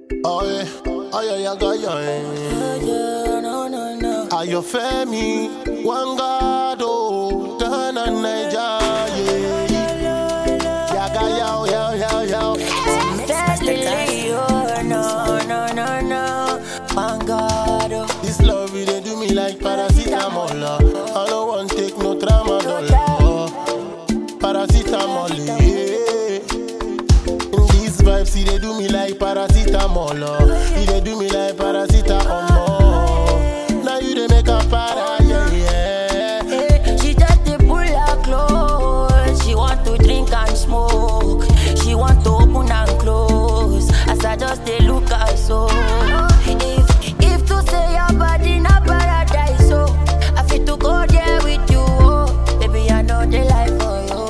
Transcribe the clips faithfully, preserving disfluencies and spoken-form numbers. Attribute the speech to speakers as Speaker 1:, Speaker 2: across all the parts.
Speaker 1: Oh yeah, oh yeah, yeah, yeah, yeah.
Speaker 2: Yeah, no, no, no.
Speaker 1: Are you Femi? Wangado, Dana Naija, yeah. Yaga, yow, yow, yow, yow.
Speaker 2: Deadly, oh, no, no, no, no. Wangado.
Speaker 1: This love, it they do me like paracetamol. uh. I don't want take no tramadol. uh. Paracetamol, yeah. These vibes, see they do me like paracetamol. uh. They do me like paracetamol. Now you they make a para, yeah, yeah.
Speaker 2: Hey, she just dey pull her clothes. She want to drink and smoke. She want to open and close. As I just dey look her so. If if to say your body na paradise, so I fit to go there with you. Oh, baby, I know the life for you.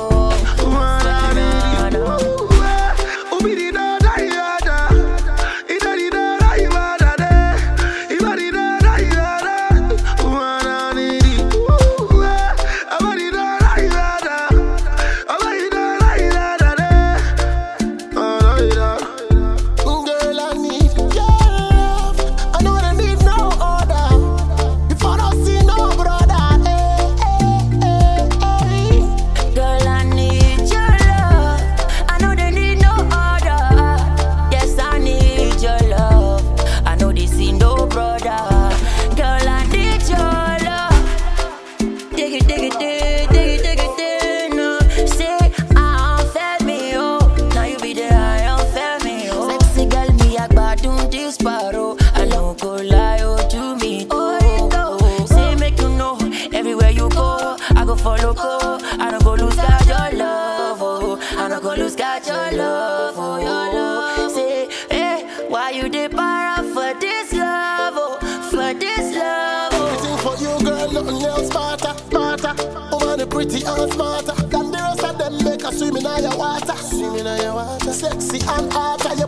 Speaker 2: Follow go, I don't go lose got your love, oh. I don't go lose got your love, oh, your love. Say, hey, why you dey para for this love, oh, for this love, oh.
Speaker 1: Everything for you, girl, nothing else smarter, smarter. Over the pretty and smarter than the rest of them. Make her swim in your water, swim in your water. Sexy and hot.